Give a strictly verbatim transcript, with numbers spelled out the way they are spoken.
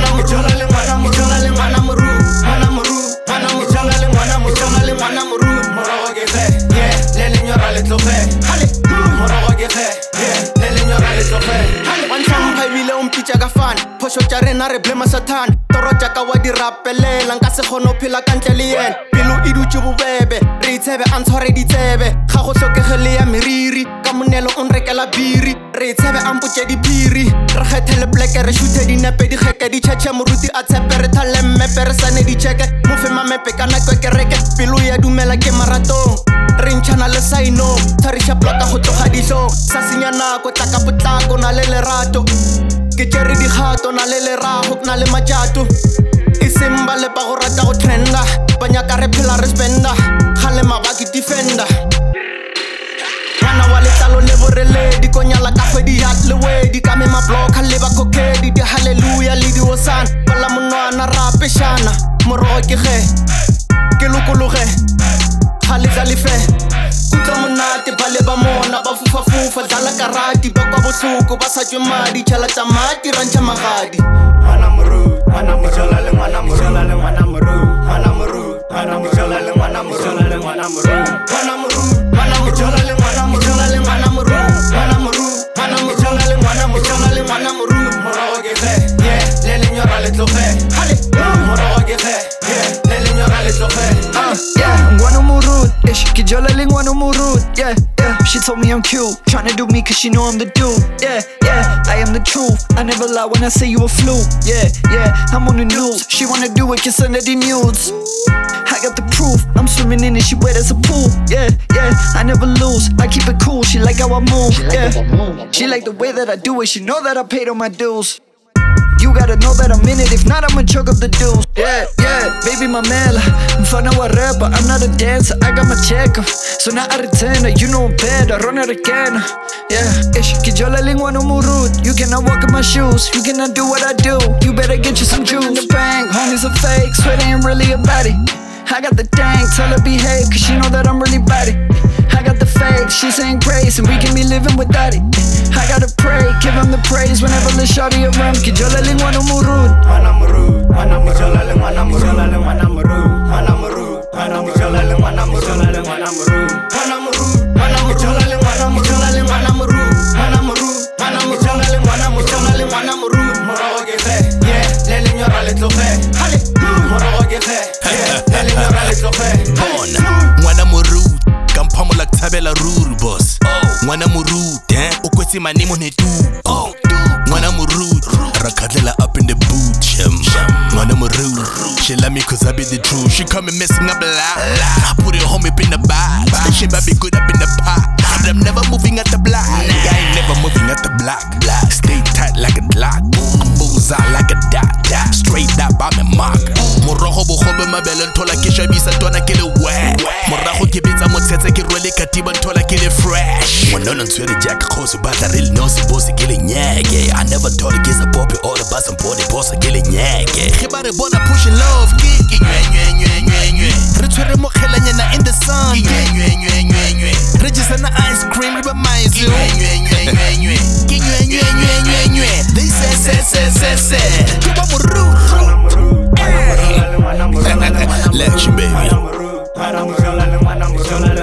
Mana mujola le mana mujola le mana muru Mana muru Mana mujola le mana mujola le mana muru Morogo ke fe Yeah Le lenyora le tlofe Hale Morogo ke fe Yeah Le lenyora le tlofe Hale One time pa bile o mpitsa ka fan Phosho tsa rena re blame Satan Toro tsa ka wa di rapelela nka se kgono phela ka ntle le yena Pelo e dutse bobebe re itshebe a ntshware ditsebe ga go hlokegele ya meriri ka monelo o nrekela biri re itshebe a mpotse diphiri re kgethele pleke re shute dinepe di kheke di tšhetše moruti a tshepe re thale mmepe re sane di tšheke mo fe mamepe ka nako kereke pelo ya dumela ke maratong re ntšhana le saino tshwariša plaka go tloga dihlong sa senya nako tla ka potlako na le lerato ke tšere dikgato na le lerago na le matšato e seng ba lepa go rata go trenda ba nyaka re phela re spenda gale mabaki defender Mana wa letlalo le boreledi ko nyala ka kgwedi ya le wedi ka me mabloka le ba kokedi di hallelujah le di hosana bala monwana ra peshana morogo ke ge ke lokologe gale tla le fe kutla monate ba le ba mona ba fufa fufa dala karati ba kwa bohloko ba sa tšwe madi tšhala tša mati rantšha magadi Mana muru Mana mujola le mana mujola le mana muru Mana muru Mana mujola le mana mujola le mana muru Mana muru Mana mujola le mana mujola le mana muru Mana muru Mana mujola le mana mujola le mana muru Morogo ke fe Yeah Le lenyora le tlofe Hale Morogo ke fe Yeah Le lenyora le tlofe Uh, yeah, ngwana murut, ish, kijola le ngwana murut, yeah, yeah. She told me I'm cute, tryna do me cause she know I'm the dude, yeah, yeah. I am the truth, I never lie when I say you a fluke, yeah, yeah. I'm on the news, she wanna do it, can send her the nudes. I got the proof, I'm swimming in it, she wet as a pool, yeah, yeah. I never lose, I keep it cool, she like how I move, yeah. She like the way that I do it, she know that I paid all my dues. You gotta know that I'm in it, if not I'ma choke up the dudes. Yeah, yeah, baby mamela mfana wa rapper, I'm not a dancer, I got my checker. So now I return her, you know I'm better, run it again. Yeah, ish, kijola lingwana murut. You cannot walk in my shoes, you cannot do what I do. You better get you some juice in the bank, homies are fake, swear they ain't really about it. I got the dang, tell her behave, cause she know that I'm really bad it. I got the fake, she saying grace, and we can be living without it. I gotta pray, give him the praise whenever the shawty around. Kijola lingwana murut. Mana muru Mana mujola le mana mujola le mana muru Mana muru Mana mujola le mana mujola le mana muru Mana muru Mana mujola le mana mujola le mana muru Mana muru Mana mujola le mana mujola le mana muru Morogo ke fe Yeah Le lenyora le tlofe Hale Morogo ke fe Yeah Le lenyora le tlofe Bona Mwana muru Kamphamola kutabela ruru boss Mwana muru eh ukwesi manimo netu Oh Mwana muru Rakadlela up in the boot shem Mwana muru She love me cause I be the truth She coming messing up a lot I put it home up in the bag She might be good up in the pot But I'm never moving at the block I ain't never moving at the block Stay tight like a lock I'm bullseye like a dot Straight up I'm a mark Morogo bogobe mabele ntola ke shabisa tona ke le wet Morago ke betsa motsetse ke rwele katiba ntola ke le fresh Monona ntshwere jack khosi batla real no se boss ke le nyeke I never thought it gets a pop all the bus and body boss ke le nyeke Ge ba re bona pushing love ke ke nywe nywe nywe nywe nywe Re tshwere mo khelanyana in the sun nywe nywe nywe nywe nywe Re jisa na ice cream re ba maize nywe nywe nywe nywe nywe Ke nywe nywe nywe nywe nywe They say say say say say Ke ba muru Lection baby Mana muru Mana mujola le mana mujola le